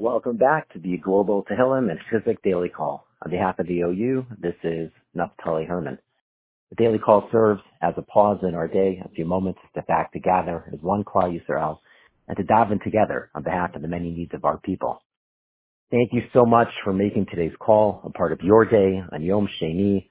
Welcome back to the Global Tehillim and Chizuk Daily Call. On behalf of the OU, this is Naftali Herman. The Daily Call serves as a pause in our day, a few moments to step back to gather as one Klal Yisrael and to dive in together on behalf of the many needs of our people. Thank you so much for making today's call a part of your day on Yom Sheni,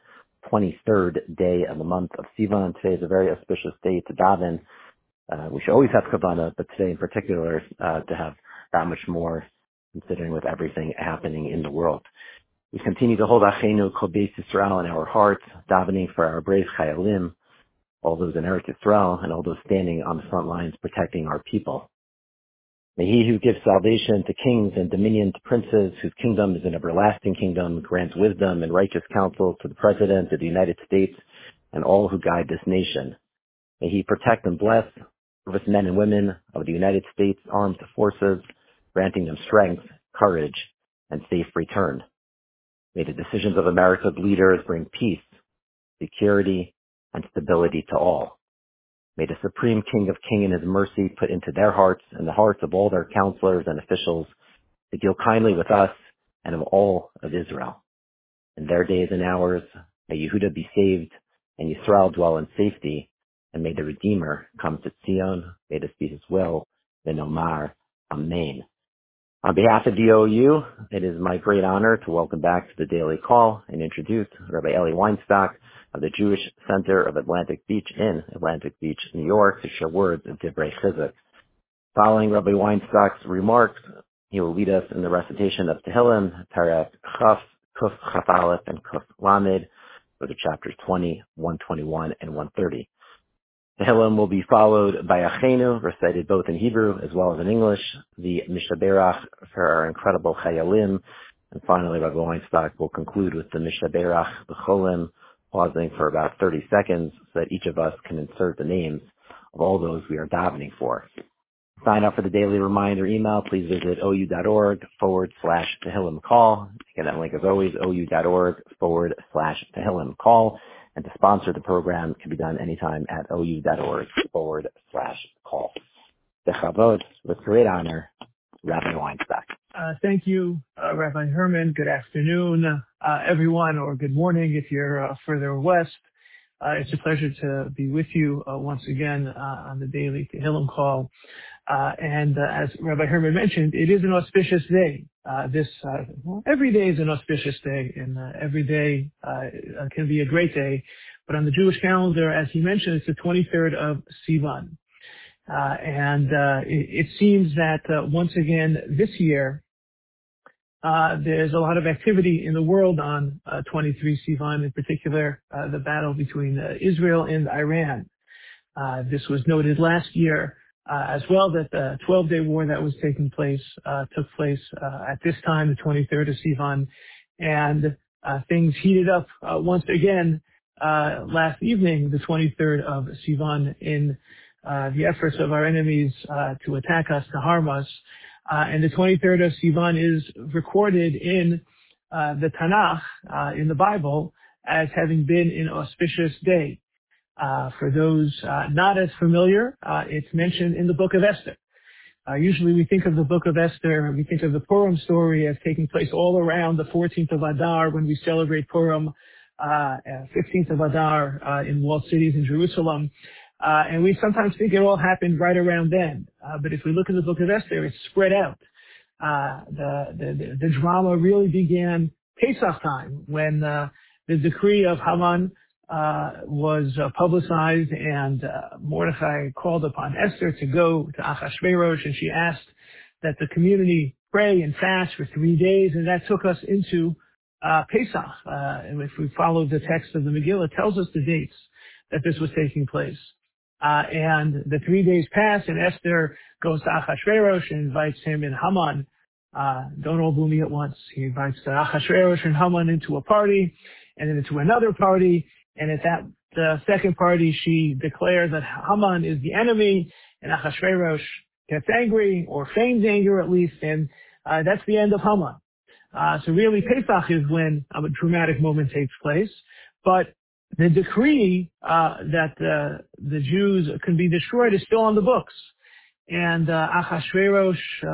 23rd day of the month of Sivan. Today is a very auspicious day to daven. We should always have Kavanah, but today in particular to have that much more, considering with everything happening in the world. We continue to hold Achenu Kol Beis Yisrael in our hearts, davening for our brave Chayalim, all those in Eretz Yisrael, and all those standing on the front lines protecting our people. May he who gives salvation to kings and dominion to princes, whose kingdom is an everlasting kingdom, grant wisdom and righteous counsel to the President of the United States and all who guide this nation. May he protect and bless servicemen and women of the United States Armed Forces, granting them strength, courage, and safe return. May the decisions of America's leaders bring peace, security, and stability to all. May the Supreme King of Kings in his mercy put into their hearts and the hearts of all their counselors and officials to deal kindly with us and of all of Israel. In their days and hours, may Yehuda be saved and Yisrael dwell in safety, and may the Redeemer come to Zion. May this be his will. V'nomar Amen. On behalf of the OU, it is my great honor to welcome back to the Daily Call and introduce Rabbi Eli Weinstock of the Jewish Center of Atlantic Beach in Atlantic Beach, New York, to share words of Divrei Chizuk. Following Rabbi Weinstock's remarks, he will lead us in the recitation of Tehillim, Parak Chaf, Kuf Chaf Aleph, and Kuf Lamed, for the chapters 20, 121, and 130. Tehillim will be followed by Achenu, recited both in Hebrew as well as in English, the Mishaberach for our incredible Chayalim, and finally Rabbi Weinstock will conclude with the Mishaberach B'cholim, pausing for about 30 seconds so that each of us can insert the names of all those we are davening for. Sign up for the daily reminder email. Please visit ou.org/Tehillim call. Again, that link is always ou.org/Tehillim call. And to sponsor the program can be done anytime at ou.org/call. Bechavod, with great honor, Rabbi Weinstock. Thank you, Rabbi Herman. Good afternoon, everyone, or good morning if you're further west. It's a pleasure to be with you once again on the daily Tehillim call. And as Rabbi Herman mentioned, it is an auspicious day. Every day is an auspicious day, and every day can be a great day. But on the Jewish calendar, as he mentioned, it's the 23rd of Sivan. It seems that once again this year, there's a lot of activity in the world on 23 Sivan, in particular the battle between Israel and Iran. This was noted last year as well, that the 12-day war that was taking place took place at this time, the 23rd of Sivan, and things heated up once again last evening, the 23rd of Sivan, in the efforts of our enemies to attack us, to harm us. And the 23rd of Sivan is recorded in the Tanakh, in the Bible, as having been an auspicious day. For those not as familiar, it's mentioned in the Book of Esther. Usually we think of the Book of Esther, we think of the Purim story as taking place all around the 14th of Adar when we celebrate Purim, 15th of Adar in walled cities in Jerusalem. And we sometimes think it all happened right around then. But if we look at the Book of Esther, it's spread out. The drama really began Pesach time, when the decree of Haman was publicized, and Mordechai called upon Esther to go to Achashverosh, and she asked that the community pray and fast for 3 days, and that took us into Pesach. And if we follow the text of the Megillah, it tells us the dates that this was taking place. And the 3 days pass, and Esther goes to Achashverosh and invites him and Haman. Don't all boo me at once. He invites Achashverosh and Haman into a party, and then into another party. And at that second party, she declares that Haman is the enemy, and Achashverosh gets angry, or feigns anger at least, and that's the end of Haman. So really, Pesach is when a dramatic moment takes place. But the decree that the Jews can be destroyed is still on the books. and Achashverosh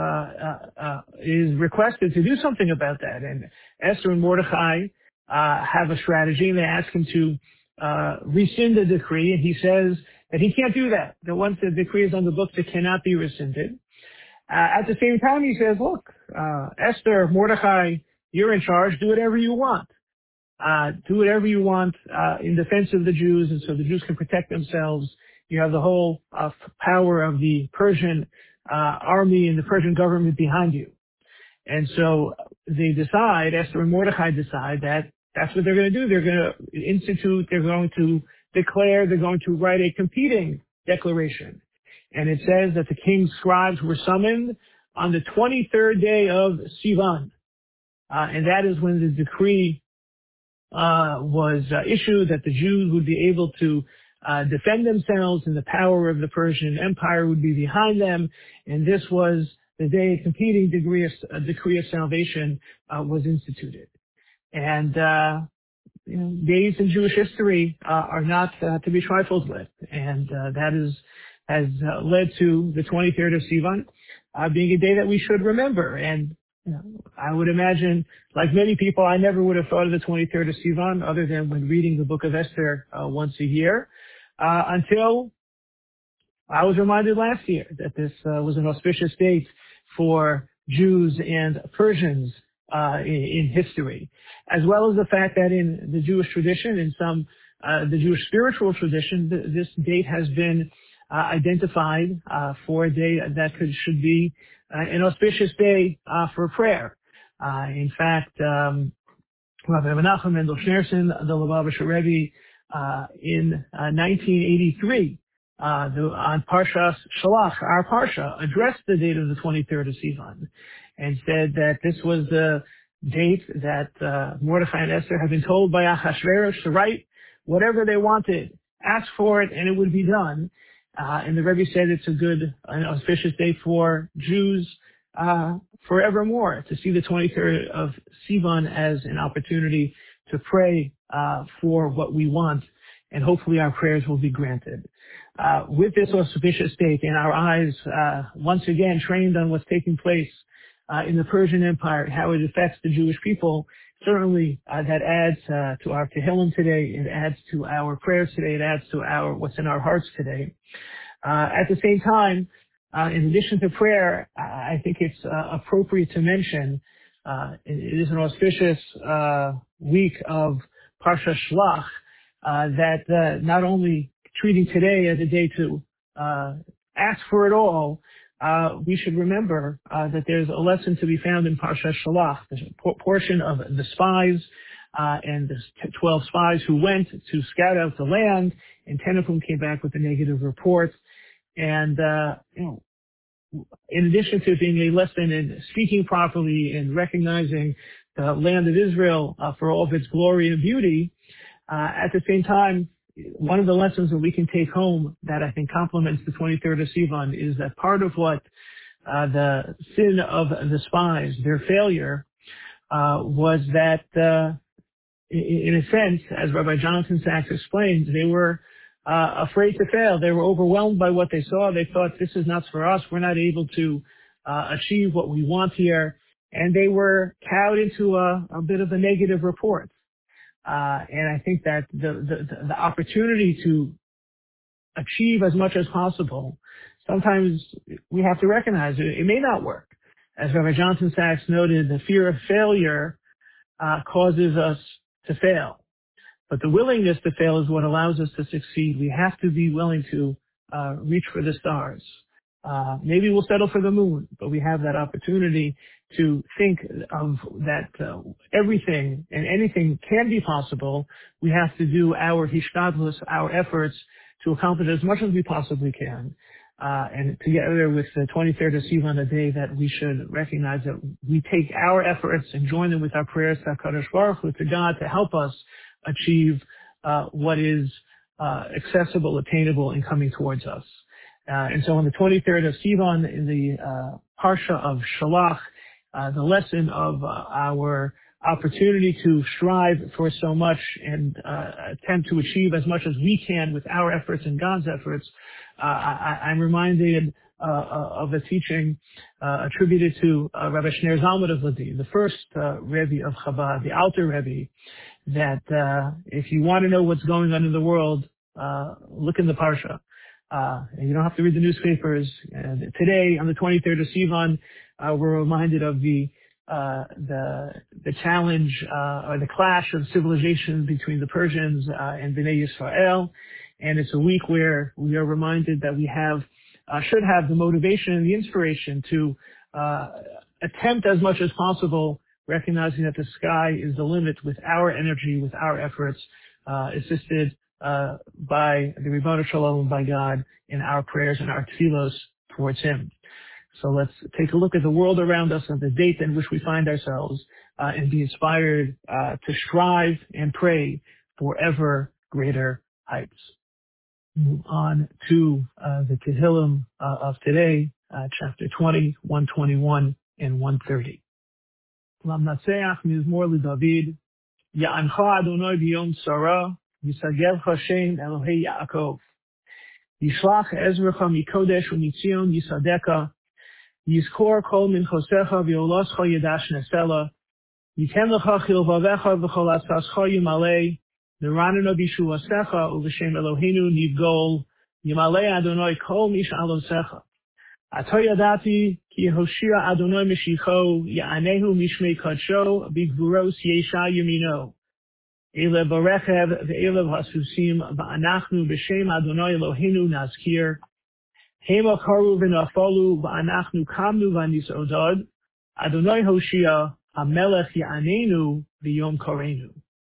is requested to do something about that. And Esther and Mordechai have a strategy, and they ask him to rescind the decree, and he says that he can't do that, that once the decree is on the books, it cannot be rescinded. At the same time, he says, look, Esther, Mordechai, you're in charge, do whatever you want. Do whatever you want in defense of the Jews, and so the Jews can protect themselves. You have the whole power of the Persian army and the Persian government behind you. And so they decide, Esther and Mordechai decide that that's what they're going to do. They're going to institute, they're going to declare, they're going to write a competing declaration. And it says that the king's scribes were summoned on the 23rd day of Sivan. And that is when the decree was issued that the Jews would be able to defend themselves, and the power of the Persian Empire would be behind them. And this was the day a competing decree of salvation was instituted. And days in Jewish history are not to be trifled with, and that has led to the 23rd of Sivan being a day that we should remember. And I would imagine, like many people, I never would have thought of the 23rd of Sivan other than when reading the book of Esther once a year, until I was reminded last year that this was an auspicious date for Jews and Persians in history, as well as the fact that in the Jewish tradition, in some the Jewish spiritual tradition, this date has been identified for a day that should be an auspicious day for prayer. In fact, Rabbi Menachem Mendel Schneerson, the Lubavitcher Rebbe, in 1983, on Parshas Shalach, our Parsha, addressed the date of the 23rd of Sivan and said that this was the date that Mordechai and Esther had been told by Achashverosh to write whatever they wanted, ask for it, and it would be done. And the Rebbe said it's a good, an auspicious day for Jews forevermore, to see the 23rd of Sivan as an opportunity to pray for what we want, and hopefully our prayers will be granted. With this auspicious date and our eyes once again trained on what's taking place in the Persian Empire, how it affects the Jewish people, certainly that adds to our Tehillim today, it adds to our prayers today, it adds to what's in our hearts today. At the same time, in addition to prayer, I think it's appropriate to mention it is an auspicious week of Parsha Shlach, that not only treating today as a day to ask for it all, we should remember that there's a lesson to be found in Parsha Shalach, the portion of the spies and the 12 spies who went to scout out the land, and 10 of whom came back with a negative report. And in addition to being a lesson in speaking properly and recognizing the land of Israel for all of its glory and beauty, at the same time, one of the lessons that we can take home that I think complements the 23rd of Sivan is that part of what the sin of the spies, their failure, was that, in a sense, as Rabbi Jonathan Sachs explains, they were afraid to fail. They were overwhelmed by what they saw. They thought, this is not for us. We're not able to achieve what we want here. And they were cowed into a bit of a negative report. And I think that the opportunity to achieve as much as possible, sometimes we have to recognize it may not work. As Rabbi Jonathan Sachs noted, the fear of failure causes us to fail. But the willingness to fail is what allows us to succeed. We have to be willing to reach for the stars. Maybe we'll settle for the moon, but we have that opportunity to think of that everything and anything can be possible. We have to do our hishtadlus, our efforts, to accomplish as much as we possibly can. And together with the 23rd of Sivan, a day that we should recognize that we take our efforts and join them with our prayers to HaKadosh Baruch Hu, to God, to help us achieve what is accessible, attainable, and coming towards us. And so on the 23rd of Sivan, in the Parsha of Shalach, the lesson of our opportunity to strive for so much and attempt to achieve as much as we can with our efforts and God's efforts, I'm reminded of a teaching attributed to Rabbi Shneur Zalman of Ladi, the first Rebbe of Chabad, the Alter Rebbe, that if you want to know what's going on in the world, look in the Parsha. And you don't have to read the newspapers. And today, on the 23rd of Sivan, we're reminded of the challenge or the clash of civilizations between the Persians and Bnei Yisrael. And it's a week where we are reminded that we should have the motivation and the inspiration to attempt as much as possible, recognizing that the sky is the limit with our energy, with our efforts, assisted by the Ribono Shel Olam, by God, in our prayers and our tefillos towards Him. So let's take a look at the world around us and the date in which we find ourselves, and be inspired to strive and pray for ever greater heights. Move on to the Tehillim of today, chapter 20, 121 and 130. Lamnatseach mizmor leDavid, Ya'ancha Adonai b'yom tzara, Yisagelcha Shem Elohei Yaakov. Yishlach Ezracha mikodesh u'mitzion yisadeka, Yizkor kol minchosecha v'yolascha yedash nesela, Yitem lecha chilvavecha v'chol asascha yimalei, Neranenu b'shuasecha u'v'shem Eloheinu nivgol, Yimalei Adonai kol mish'alosecha. Ato yadati ki Hoshia Adonai Meshicho, Ya'anehu mishmei kadsho, b'gvuros yesha yamino. Ele barechev ve'elev hasusim, va'anachnu b'shem Adonai Eloheinu nazkir. Hema karu v'nafalu, va'anachnu kamnu v'nisodad. Adonai Hoshia, HaMelech Ya'anenu v'yom korenu.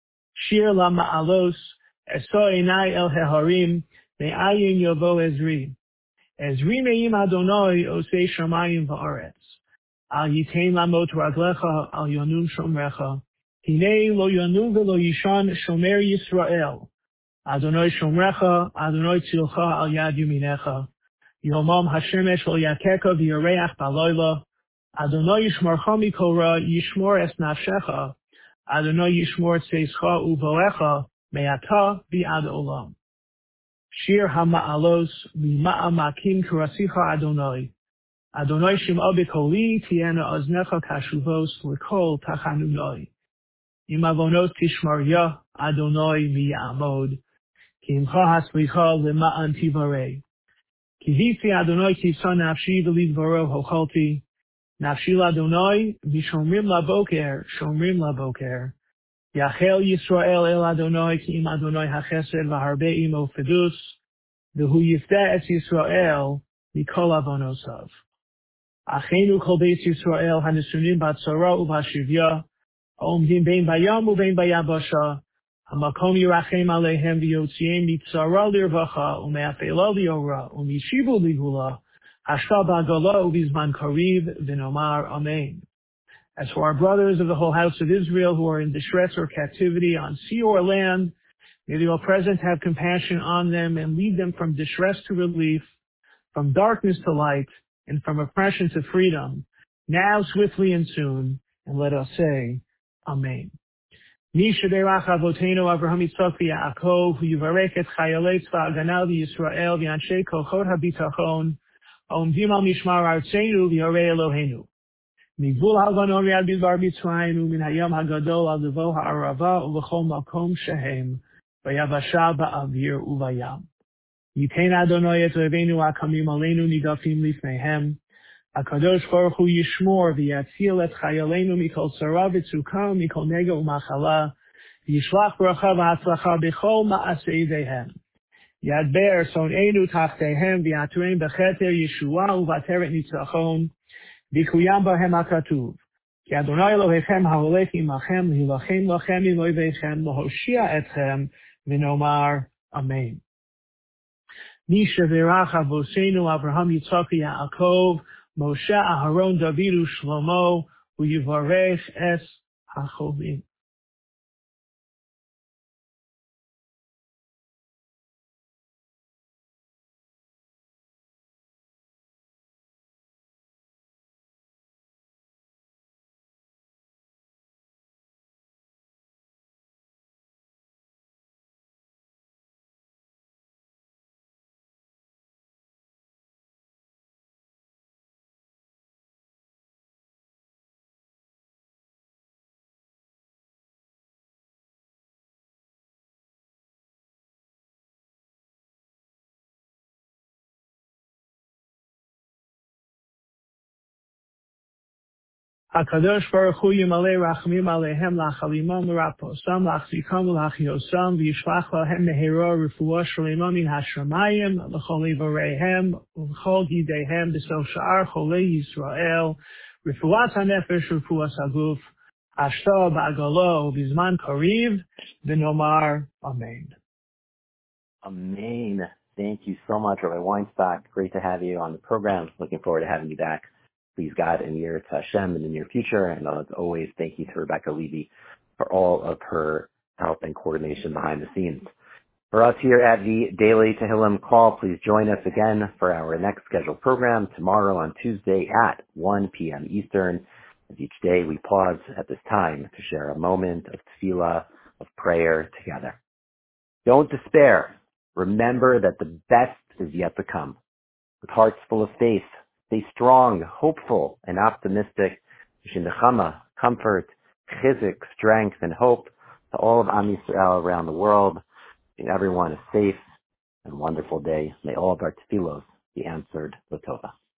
Shir la ma'alos, eso enai el heharim, me'ayin yovo ezri. Ezri me'im Adonai osei shamayim va'aretz. Al yitain lamot raglecha, al yonum shomrecha. Hinei lo yonu v'lo yishan shomer Yisrael. Adonai shomrecha, Adonai tzilcha al yad yuminecha. Yomam hashemesh lo yakeka v'yareach baloila. Adonai yishmorcha mikol ra, yishmor es nafshecha. Adonai yishmor tzeischa uvoecha, me'ata v'ad olam. Shir hama'alos, mima'amakim kurasicha Adonai. Adonai shim'a b'koli, tiena oznecha kashuvos, l'kol tachanunoi. Imavonot tishmarya, Adonai miyamod. Ki imcha haslicha lema'an tivarei. Ki hisi Adonai kivsa nafshi v'lidvaro hochalti. Nafshi l'Adonai, v'shomrim laboker, shomrim laboker. Yachel Yisrael el Adonai, ki im Adonai hachesed v'harbe imo fedus. V'hu yifteh et Yisrael, mikol avonosav. Achenu kol beis Yisrael, hanesunim batzara u'bashivya. Omdim bein bayam u'bein bayabasha, hamakom yirachem aleihem v'yotziem mitzara lirvacha u'me'afela liora u'mishibu ligula hashta ba'gala u'bizman kariv v'nomar amen. As for our brothers of the whole house of Israel who are in distress or captivity on sea or land, may the All-Present have compassion on them and lead them from distress to relief, from darkness to light, and from oppression to freedom, now, swiftly, and soon. And let us say, Amen. Misha derach avotenu Avraham Yitzchak v'Yaakov, hu yivarech et chayalei tzva hagana v'Yisrael v'anshei kochot habitachon, ha'omdim al mishmar artzenu v'yorei Eloheinu. Migvul ha'avanon riad bidbar Mitzrayim u'min hayam hagadol al devo ha'arava u'v'chol makom shehem v'yavasha ba'avir u'vayam. Yitain Adonai et oivenu ha'kamim aleinu nidafim lifneihem. HaKadosh Baruch Hu yishmor v'yatzil et chayaleinu mikol tzara v'tzukah mikol nega u'machala yishlach bracha v'hatzlacha b'chol ma'asei ydehem yadber son'enu tachtehem v'yatreim b'cheter Yeshua u'vateret nitzachon v'kuyam bahem hakatuv ki Adonai Elohechem ha'olech imachem l'hilachem lachem iloivechem l'hoshia etchem v'nomar Amen. Misha v'rach avosenu Avraham Yitzchak Yaakov Moshe, Aharon, David, Shlomo, u'yivarech es hachovim. HaKadosh Baruch Hu Yimalei Rachamim Aleihem Lachalimam L'Raposam L'Achzikam L'Achiosam V'Yishlach Lahem Mehero Refuah Shalema Min HaShamayim L'Chol Ivareihem L'Chol Gideihem B'Sel Sha'ar Cholei Yisrael Refuat HaNefesh Refuat HaGuf Ashta Ba'agalo B'Zman Kariv V'Nomar Amen. Amen. Thank you so much, Rabbi Weinstock. Great to have you on the program. Looking forward to having you back. Please God and near to Hashem in the near future. And as always, thank you to Rebecca Levy for all of her help and coordination behind the scenes. For us here at the Daily Tehillim Call, please join us again for our next scheduled program tomorrow on Tuesday at 1 p.m. Eastern. As each day we pause at this time to share a moment of tefillah, of prayer together. Don't despair. Remember that the best is yet to come. With hearts full of faith, stay strong, hopeful, and optimistic. Nechama, comfort, chizik, strength, and hope to all of Am Yisrael around the world. May everyone a safe and wonderful day. May all of our tefillos be answered with Tova.